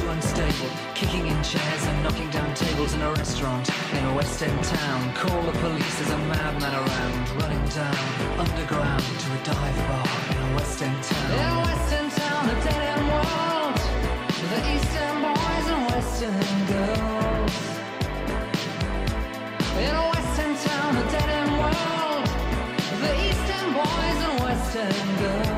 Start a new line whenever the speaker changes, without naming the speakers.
unstable, kicking in chairs and knocking down tables in a restaurant in a West End town. Call the police, there's a madman around, running down underground to a dive bar in a West End town. In a West End town, a dead end world, the East End boys and West End girls. In a West End town, a dead end world, the East End boys and West End girls.